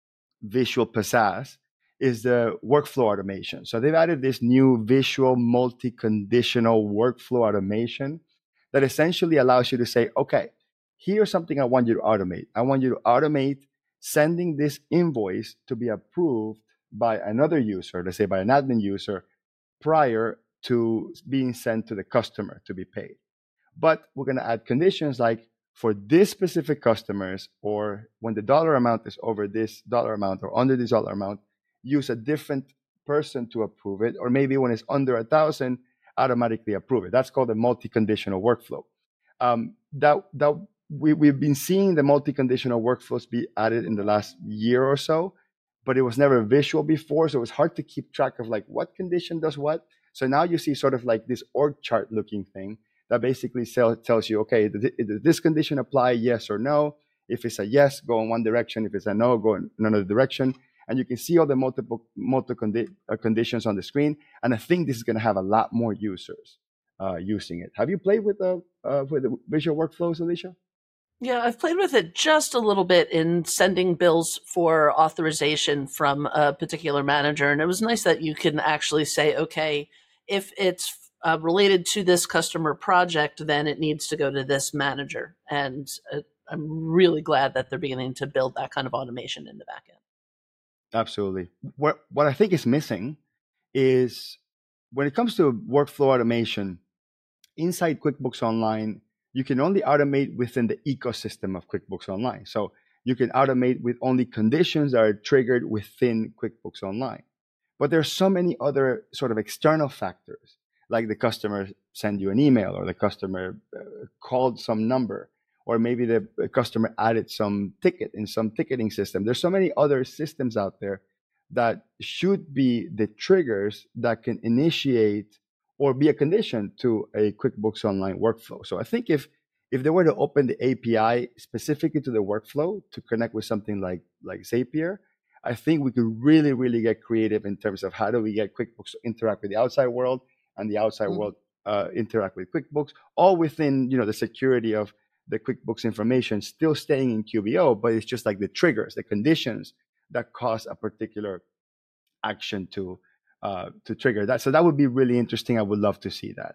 visual pizzazz is the workflow automation. So they've added this new visual multi-conditional workflow automation that essentially allows you to say, okay, here's something I want you to automate. I want you to automate sending this invoice to be approved by another user, let's say by an admin user, prior to being sent to the customer to be paid. But we're going to add conditions like for this specific customers, or when the dollar amount is over this dollar amount or under this dollar amount, use a different person to approve it, or maybe when it's under a thousand, automatically approve it. That's called a multi-conditional workflow. Um, that that we, we've been seeing the multi-conditional workflows be added in the last year or so, but it was never visual before, so it was hard to keep track of like what condition does what. So now you see sort of like this org chart looking thing that basically sell, tells you, okay, does this condition apply, yes or no? If it's a yes, go in one direction. If it's a no, go in another direction. And you can see all the multiple multiple condi- uh, conditions on the screen. And I think this is going to have a lot more users uh, using it. Have you played with the uh, with the visual workflows, Alicia? Yeah, I've played with it just a little bit in sending bills for authorization from a particular manager. And it was nice that you can actually say, okay, if it's uh, related to this customer project, then it needs to go to this manager. And uh, I'm really glad that they're beginning to build that kind of automation in the back end. Absolutely. What what I think is missing is when it comes to workflow automation, inside QuickBooks Online, you can only automate within the ecosystem of QuickBooks Online. So you can automate with only conditions that are triggered within QuickBooks Online. But there's so many other sort of external factors, like the customer sent you an email, or the customer uh, called some number, or maybe the customer added some ticket in some ticketing system. There's so many other systems out there that should be the triggers that can initiate or be a condition to a QuickBooks Online workflow. So I think if if they were to open the A P I specifically to the workflow to connect with something like like Zapier, I think we could really, really get creative in terms of how do we get QuickBooks to interact with the outside world and the outside mm-hmm. world uh, interact with QuickBooks, all within, you know, the security of the QuickBooks information still staying in Q B O, but it's just like the triggers, the conditions that cause a particular action to uh, to trigger that. So that would be really interesting. I would love to see that.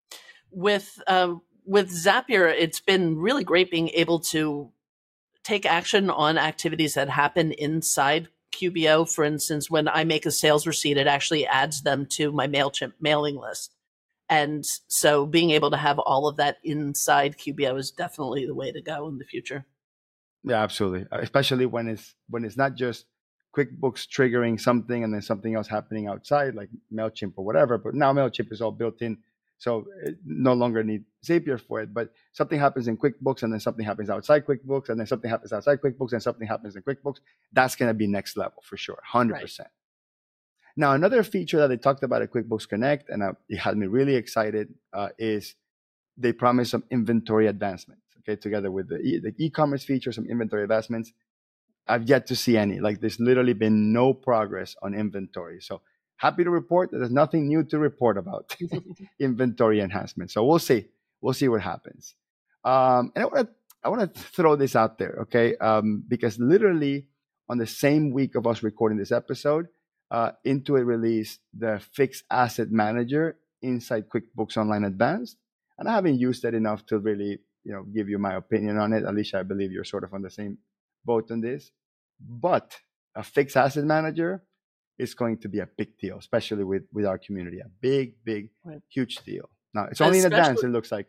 With um, with Zapier, it's been really great being able to take action on activities that happen inside Q B O. For instance, when I make a sales receipt, it actually adds them to my MailChimp mailing list. And so being able to have all of that inside Q B O is definitely the way to go in the future. Yeah, absolutely. Especially when it's when it's not just QuickBooks triggering something and then something else happening outside, like MailChimp or whatever. But now MailChimp is all built in, so it no longer need Zapier for it. But something happens in QuickBooks and then something happens outside QuickBooks and then something happens outside QuickBooks and something happens in QuickBooks. That's going to be next level for sure, one hundred percent. Now, another feature that they talked about at QuickBooks Connect, and uh, it had me really excited, uh, is they promise some inventory advancements. Okay, together with the e- the e-commerce feature, some inventory advancements. I've yet to see any. Like, there's literally been no progress on inventory. So happy to report that there's nothing new to report about inventory enhancement. So we'll see. We'll see what happens. Um, and I want to I want to throw this out there, okay? Um, because literally on the same week of us recording this episode, uh, Intuit released the Fixed Asset Manager inside QuickBooks Online Advanced, and I haven't used it enough to really, you know, give you my opinion on it. Alicia, I believe you're sort of on the same boat on this. But a fixed asset manager is going to be a big deal, especially with with our community. A big, big, Right. huge deal. Now, it's only in advance, Especially, it looks like.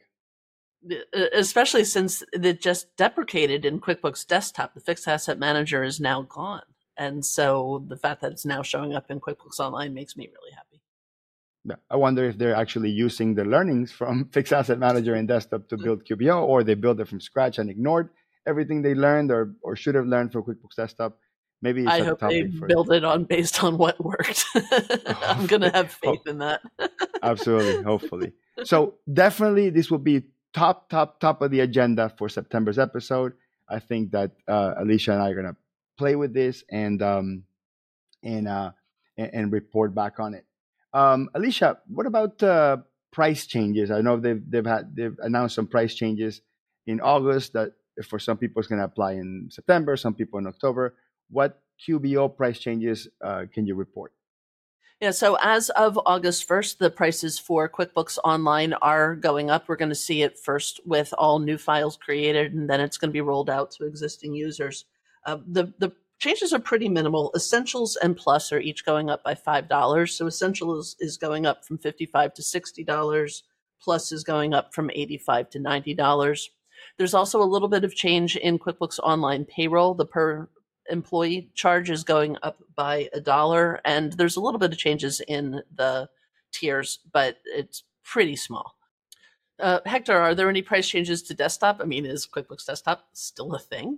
especially since it just deprecated in QuickBooks Desktop. The fixed asset manager is now gone. And so the fact that it's now showing up in QuickBooks Online makes me really happy. Yeah, I wonder if they're actually using the learnings from Fixed Asset Manager and Desktop to build Q B O, or they built it from scratch and ignored everything they learned or, or should have learned for QuickBooks Desktop. Maybe it's I a hope they topic for. build it on based on what worked. I'm going to have faith in that. Absolutely, hopefully. So definitely this will be top, top, top of the agenda for September's episode. I think that uh, Alicia and I are going to play with this and um, and, uh, and and report back on it. Um, Alicia, what about uh, price changes? I know they've they've had they've announced some price changes in August that for some people it's going to apply in September, some people in October. What Q B O price changes uh, can you report? Yeah, so as of August first, the prices for QuickBooks Online are going up. We're going to see it first with all new files created, and then it's going to be rolled out to existing users. Uh, the the changes are pretty minimal. Essentials and Plus are each going up by five dollars. So Essentials is going up from fifty-five dollars to sixty dollars. Plus is going up from eighty-five dollars to ninety dollars. There's also a little bit of change in QuickBooks Online Payroll. The per employee charge is going up by a dollar, and there's a little bit of changes in the tiers, but it's pretty small. Uh, Hector, are there any price changes to desktop? I mean, is QuickBooks Desktop still a thing?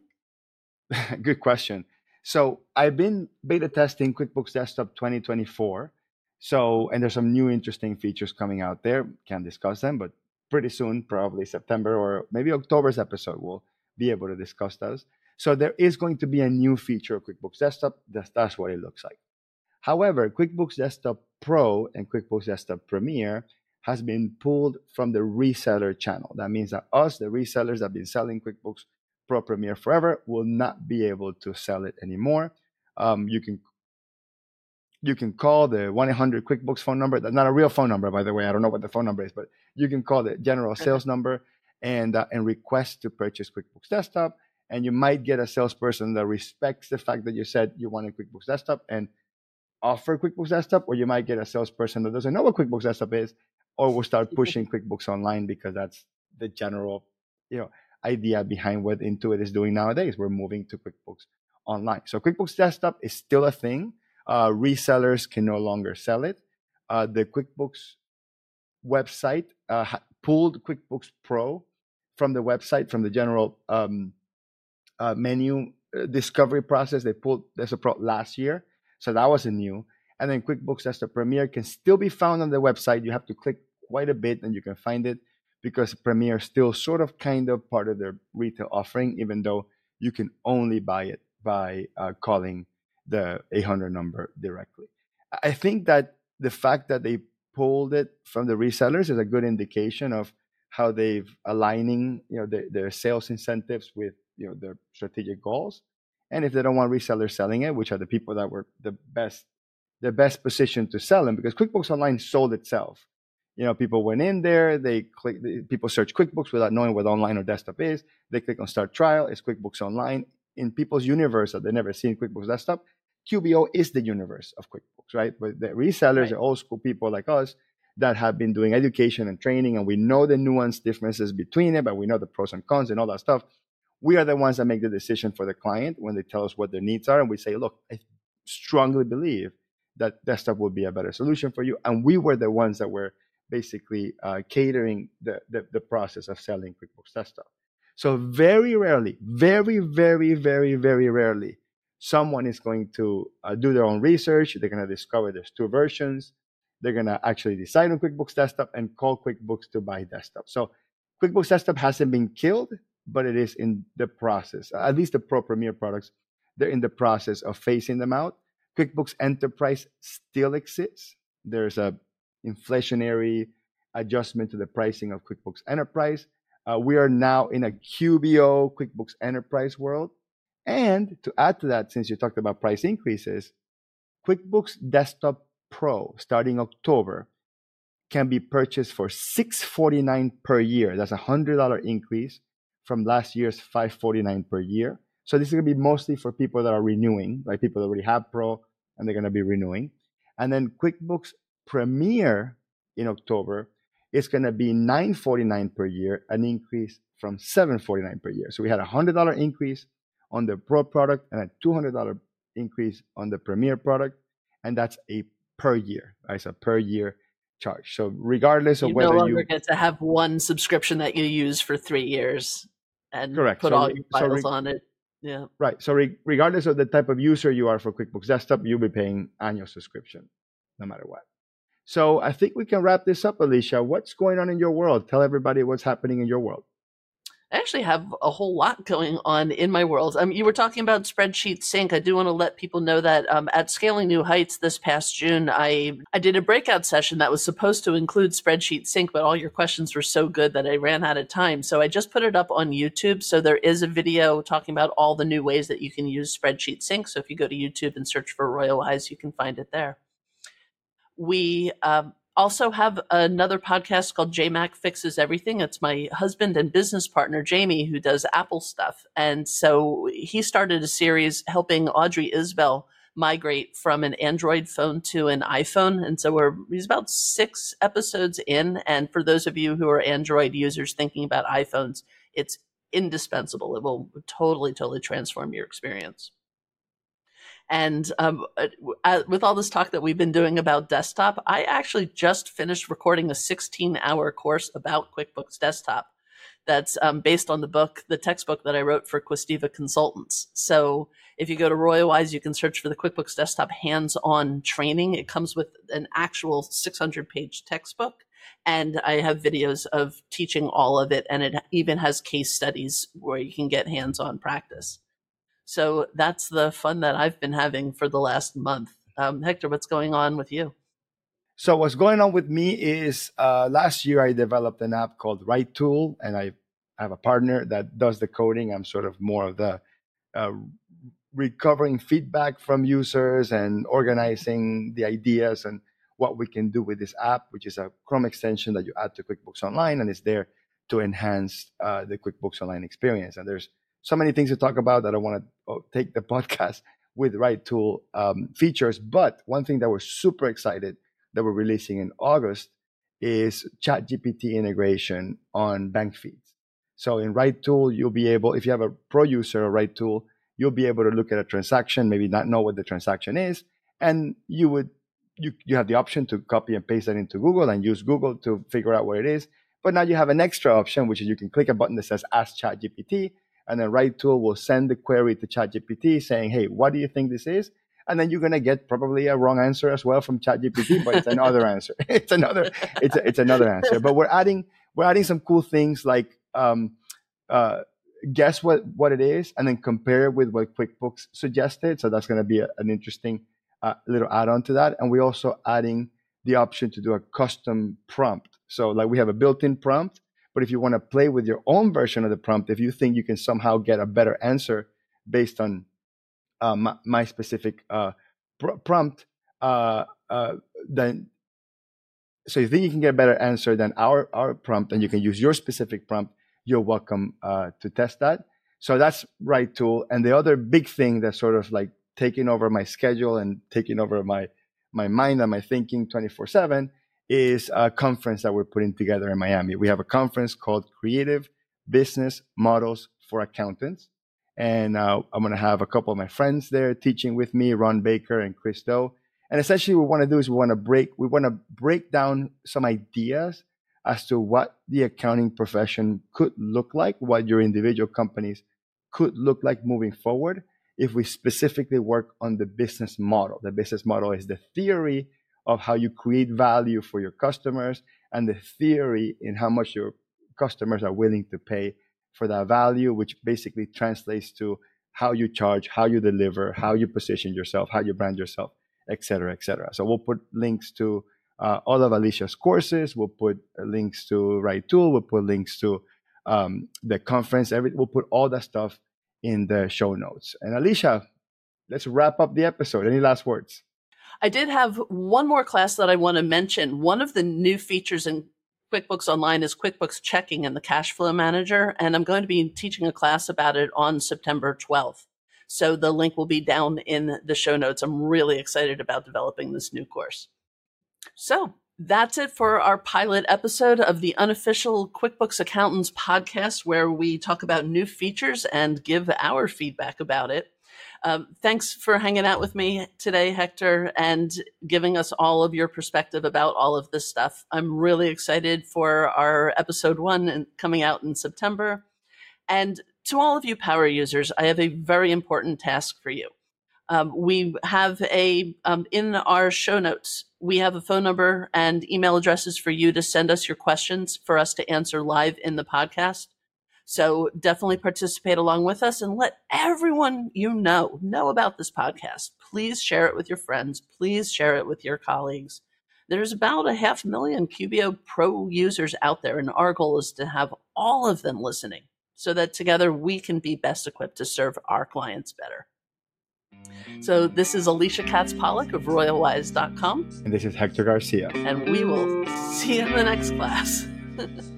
Good question. So I've been beta testing QuickBooks Desktop twenty twenty-four. So, and there's some new interesting features coming out there. Can't discuss them, but pretty soon, probably September or maybe October's episode, we'll be able to discuss those. So there is going to be a new feature of QuickBooks Desktop. That's, that's what it looks like. However, QuickBooks Desktop Pro and QuickBooks Desktop Premier has been pulled from the reseller channel. That means that us, the resellers that have been selling QuickBooks Pro Premier forever, will not be able to sell it anymore. Um, you can you can call the one eight hundred QuickBooks phone number. That's not a real phone number, by the way. I don't know what the phone number is, but you can call the general sales number and uh, and request to purchase QuickBooks Desktop. And you might get a salesperson that respects the fact that you said you wanted QuickBooks Desktop and offer QuickBooks Desktop, or you might get a salesperson that doesn't know what QuickBooks Desktop is, or will start pushing QuickBooks Online because that's the general, you know, idea behind what Intuit is doing nowadays. We're moving to QuickBooks Online. So QuickBooks Desktop is still a thing. Uh, resellers can no longer sell it. Uh, the QuickBooks website uh, pulled QuickBooks Pro from the website, from the general um, uh, menu uh, discovery process. They pulled Desktop Pro last year. So that wasn't new. And then QuickBooks Desktop Premier can still be found on the website. You have to click quite a bit and you can find it because Premier is still sort of kind of part of their retail offering, even though you can only buy it by uh, calling the eight hundred number directly. I think that the fact that they pulled it from the resellers is a good indication of how they've aligning, you know, their, their sales incentives with, you know, their strategic goals. And if they don't want resellers selling it, which are the people that were the best, the best positioned to sell them, because QuickBooks Online sold itself. You know, people went in there, they click, people search QuickBooks without knowing what online or desktop is. They click on Start Trial. It's QuickBooks Online. In people's universe that they've never seen QuickBooks Desktop, Q B O is the universe of QuickBooks, right? But the resellers right. are old school people like us that have been doing education and training, and we know the nuanced differences between it, but we know the pros and cons and all that stuff. We are the ones that make the decision for the client when they tell us what their needs are. And we say, look, I strongly believe that desktop would be a better solution for you. And we were the ones that were basically uh, catering the, the, the process of selling QuickBooks Desktop. So very rarely, very, very, very, very rarely, someone is going to uh, do their own research. They're going to discover there's two versions. They're going to actually decide on QuickBooks Desktop and call QuickBooks to buy Desktop. So QuickBooks Desktop hasn't been killed, but it is in the process. At least the Pro Premier products, they're in the process of phasing them out. QuickBooks Enterprise still exists. There's a inflationary adjustment to the pricing of QuickBooks Enterprise. Uh, we are now in a Q B O QuickBooks Enterprise world. And to add to that, since you talked about price increases, QuickBooks Desktop Pro, starting October, can be purchased for six hundred forty-nine dollars per year. That's a one hundred dollars increase from last year's five hundred forty-nine dollars per year. So this is going to be mostly for people that are renewing, like people that already have Pro and they're going to be renewing. And then QuickBooks Premier in October is going to be nine hundred forty-nine dollars per year, an increase from seven hundred forty-nine dollars per year. So we had a one hundred dollars increase on the Pro product and a two hundred dollars increase on the Premier product. And that's a per year. Right? It's a per year charge. So regardless of you whether no longer you get to have one subscription that you use for three years and correct. put so, all your files so re- on it. Yeah. Right. So re- regardless of the type of user you are for QuickBooks Desktop, you'll be paying annual subscription no matter what. So I think we can wrap this up, Alicia. What's going on in your world? Tell everybody what's happening in your world. I actually have a whole lot going on in my world. Um, you were talking about Spreadsheet Sync. I do want to let people know that um, at Scaling New Heights this past June, I, I did a breakout session that was supposed to include Spreadsheet Sync, but all your questions were so good that I ran out of time. So I just put it up on YouTube. So there is a video talking about all the new ways that you can use Spreadsheet Sync. So if you go to YouTube and search for Royal Wise, you can find it there. We um, also have another podcast called J Mac Fixes Everything. It's my husband and business partner, Jamie, who does Apple stuff. And so he started a series helping Audrey Isbell migrate from an Android phone to an iPhone. And so we're he's about six episodes in. And for those of you who are Android users thinking about iPhones, it's indispensable. It will totally, totally transform your experience. And um, uh, with all this talk that we've been doing about desktop, I actually just finished recording a sixteen hour course about QuickBooks Desktop that's um, based on the book, the textbook that I wrote for Questiva Consultants. So if you go to RoyalWise, you can search for the QuickBooks Desktop hands-on training. It comes with an actual six hundred page textbook. And I have videos of teaching all of it. And it even has case studies where you can get hands-on practice. So that's the fun that I've been having for the last month. Um, Hector, what's going on with you? So what's going on with me is uh, last year I developed an app called WriteTool, and I have a partner that does the coding. I'm sort of more of the uh, recovering feedback from users and organizing the ideas and what we can do with this app, which is a Chrome extension that you add to QuickBooks Online, and it's there to enhance uh, the QuickBooks Online experience. And there's so many things to talk about that I want to take the podcast with WriteTool um, features. But one thing that we're super excited that we're releasing in August is ChatGPT integration on bank feeds. So in WriteTool, you'll be able, if you have a pro user of WriteTool, you'll be able to look at a transaction, maybe not know what the transaction is, and you would you you have the option to copy and paste that into Google and use Google to figure out what it is. But now you have an extra option, which is you can click a button that says Ask ChatGPT, and then WriteTool will send the query to ChatGPT saying, hey, what do you think this is? And then you're going to get probably a wrong answer as well from ChatGPT, but it's another answer. It's another, it's a, it's another answer. But we're adding, we're adding some cool things like um, uh, guess what, what it is, and then compare it with what QuickBooks suggested. So that's going to be a, an interesting uh, little add-on to that. And we're also adding the option to do a custom prompt. So like we have a built-in prompt, but if you want to play with your own version of the prompt, if you think you can somehow get a better answer based on uh, my, my specific uh, pr- prompt, uh, uh, then so you think you can get a better answer than our, our prompt, and you can use your specific prompt, you're welcome uh, to test that. So that's WriteTool. And the other big thing that's sort of like taking over my schedule and taking over my my mind and my thinking twenty-four seven is a conference that we're putting together in Miami. We have a conference called Creative Business Models for Accountants. And uh, I'm going to have a couple of my friends there teaching with me, Ron Baker and Chris Doe. And essentially what we want to do is we want to break, we want to break down some ideas as to what the accounting profession could look like, what your individual companies could look like moving forward. if we specifically work on the business model. The business model is the theory of how you create value for your customers and the theory in how much your customers are willing to pay for that value, which basically translates to how you charge, how you deliver, how you position yourself, how you brand yourself, et cetera, et cetera. So we'll put links to uh, all of Alicia's courses. We'll put links to Right Tool. We'll put links to um, the conference. Every, we'll put all that stuff in the show notes. And Alicia, let's wrap up the episode. Any last words? I did have one more class that I want to mention. One of the new features in QuickBooks Online is QuickBooks Checking and the Cash Flow Manager, and I'm going to be teaching a class about it on September twelfth. So the link will be down in the show notes. I'm really excited about developing this new course. So that's it for our pilot episode of the unofficial QuickBooks Accountants podcast, where we talk about new features and give our feedback about it. Um, thanks for hanging out with me today, Hector, and giving us all of your perspective about all of this stuff. I'm really excited for our episode one and coming out in September. And to all of you power users, I have a very important task for you. Um, we have a, um, in our show notes, we have a phone number and email addresses for you to send us your questions for us to answer live in the podcast. So definitely participate along with us and let everyone you know know about this podcast. Please share it with your friends. Please share it with your colleagues. There's about a half million Q B O Pro users out there, and our goal is to have all of them listening so that together we can be best equipped to serve our clients better. So this is Alicia Katz-Pollock of royal wise dot com. And this is Hector Garcia. And we will see you in the next class.